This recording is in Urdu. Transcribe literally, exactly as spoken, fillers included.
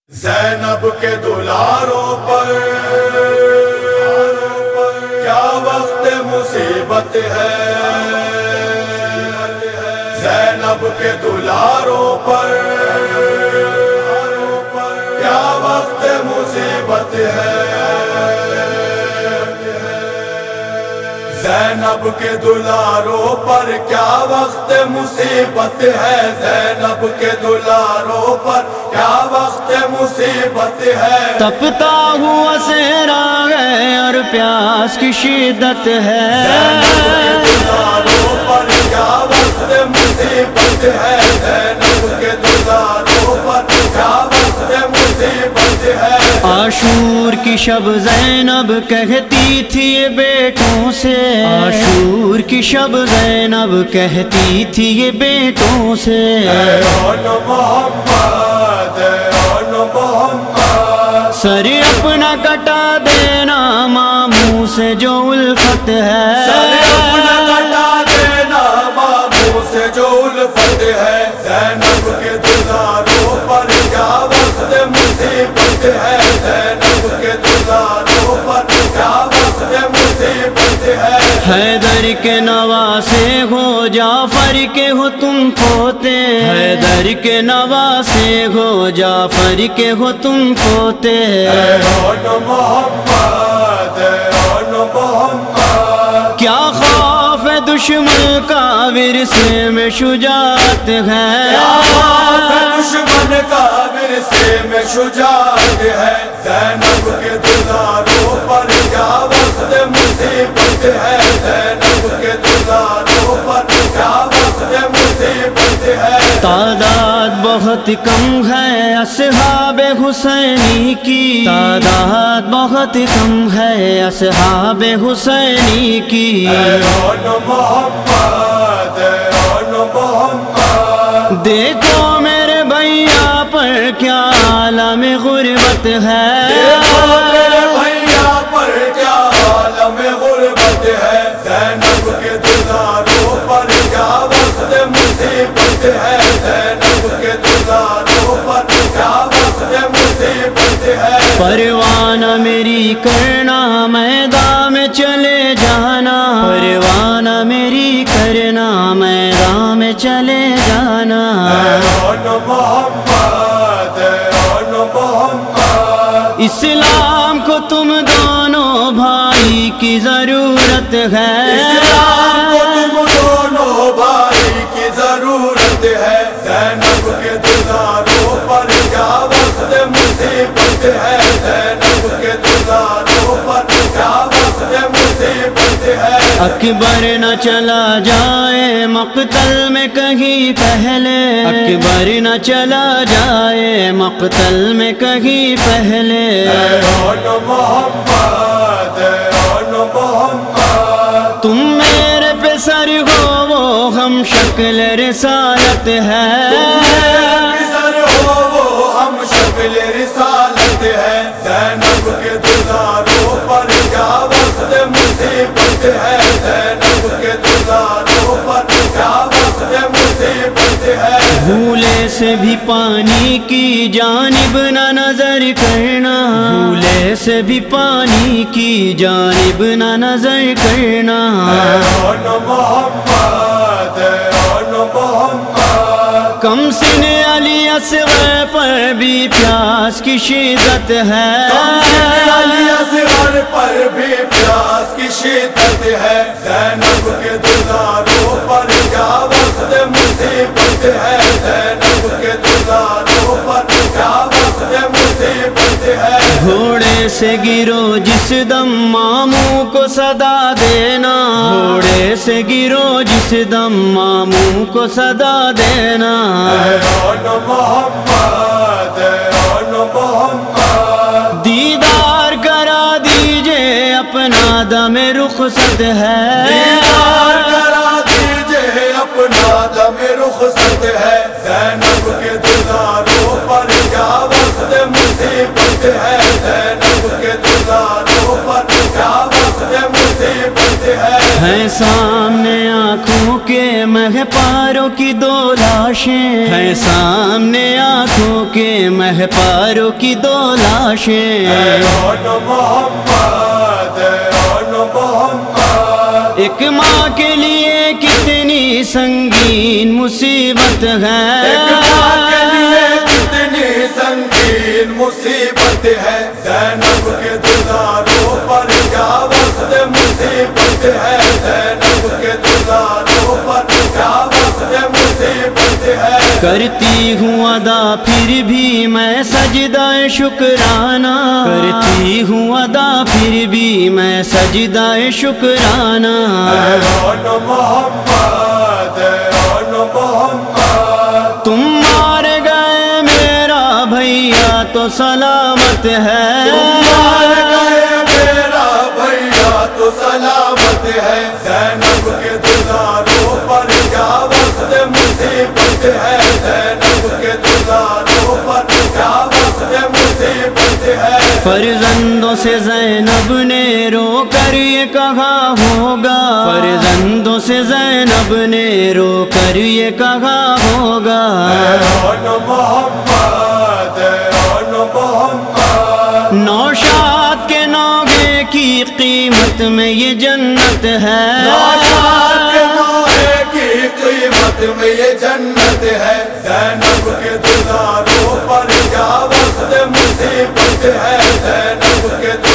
زینب کے دلاروں پر کیا وقت مصیبت ہے، زینب کے دلاروں پر کیا وقت مصیبت ہے، زینب کے دلاروں پر کیا وقت مصیبت ہے، زینب کے دلاروں پر کیا وقت مصیبت ہے، تپتا ہوا صحرا ہے اور پیاس کی شدت ہے، زینب کے دلاروں پر کیا وقت مصیبت ہے، زینب کے دلاروں پر کیا وقت مصیبت ہے۔ عاشور کی شب زینب کہتی تھی یہ بیٹوں سے، عاشور کی شب زینب کہتی تھی یہ بیٹوں سے، اے اول محمد، اے اول محمد، سر اپنا کٹا دینا ماموں سے جو الفت ہے، سر اپنا کٹا دینا ماموں سے جو الفت ہے، زینب کے دلاروں پر کیا وقت مصیبت ہے، زینب کے دلاروں پر کیا وقت مصیبت ہے۔ حیدر کے نواسے ہو جعفر کے ہو تم پوتے، حیدر کے نواسے ہو جعفر کے ہو تم پوتے، اے اول محمد، اے اول محمد، کیا خوف ہے دشمن کا ورثے میں شجاعت ہے، کیا خوف ہے دشمن کا ورثے میں شجاعت ہے، زینب کے دلاروں پر کیا وقت مصیبت ہے، زینب کے دلاروں پر کیا وقت مصیبت ہے۔ تعداد بہت کم ہے اصحاب حسینی کی، تعداد بہت کم ہے اصحاب حسینی کی، اے اول محمد، اے اول محمد، دیکھو میرے بھیا پر کیا عالم غربت ہے، دیکھو میرے بھیا پر کیا عالم غربت ہے، زینب کے دلاروں پر کیا وقت مصیبت ہے، زینب کے دلاروں پر کیا وقت مصیبت ہے۔ پروانہ میری کرنا میدان میں چلے جانا، پروانہ میری کرنا میدان میں چلے جانا، اے اول محمد، اے اول محمد، اسلام کو تم دونوں بھائی کی ضرورت ہے، اسلام کو تم دونوں بھائی کی ضرورت ہے، زینب کے دلاروں پر کیا وقت مصیبت ہے، زینب کے دلاروں پر کیا وقت مصیبت ہے۔ اکبر نہ چلا جائے مقتل میں کہیں پہلے، اکبر نہ چلا جائے مقتل میں کہیں پہلے، اے اول محمد، اے اول محمد، تم میرے پہ سر ہو وہ ہم شکل رسالت ہے، سر ہو وہ ہم شکل رسالت ہے، زینب کے دلاروں پر کیا وقت مصیبت ہے، زینب کے دلاروں پر کیا وقت مصیبت ہے۔ بھولے سے بھی پانی کی جانب نہ نظر کرنا، بھولے سے بھی پانی کی جانب نہ نظر کرنا، اے اول محمد، اے اول محمد، کم سن علی اصغر پر بھی پیاس کی شدت ہے، علی اصغر پر بھی پیاس کی شدت ہے، زینب کے دلاروں پر کیا وقت مصیبت ہے، زینب کے دلاروں پر کیا وقت مصیبت ہے۔ گھوڑے سے گرو جس دم ماموں کو صدا دینا، گھوڑے سے گرو جس دم ماموں کو صدا دینا، اے اول محمد، اے اول محمد، دیدار کرا دیجئے اپنا دم رخصت ہے، دیدار کرا دیجئے اپنا دم رخصت ہے، زینب کے دلاروں پر کیا وقت مصیبت ہے، زینب کے دلاروں پر کیا وقت مصیبت ہے۔ ہیں سامنے آنکھوں کے مہ پاروں کی دو لاشیں، ہیں سامنے آنکھوں کے مہپاروں کی دو لاشیں اون محمد اون محمد ایک ماں کے لیے کتنی سنگین مصیبت ہے ایک ماں کے لیے کتنی سنگین مصیبت ہے زینب کے دلاروں پر کیا وقت مصیبت ہے زینب کے دلاروں پر کیا وقت مصیبت ہے کرتی ہوں ادا پھر بھی میں سجدہ شکرانہ کرتی ہوں ادا پھر بھی میں سجدہ شکرانہ اون محمد اون محمد تم مار گئے میرا بھیا تو سلامت ہے مار گئے میرا بھیا تو سلامت ہے زینب کے دلاروں پر کیا وقت مصیبت ہے زینب کے دلاروں پر کیا وقت مصیبت ہے فرزندوں سے زینب نے رو کر یہ کہا ہوگا فرزندوں سے زینب نے رو کر یہ کہا ہوگا اون محمد اون محمد نوشاد کے نوگے کی قیمت میں یہ جنت ہے نوشاد کے نوحے کی قیمت میں یہ جنت ہے زینب کے دلاروں پر کیا وقت مصیبت ہے زینب کے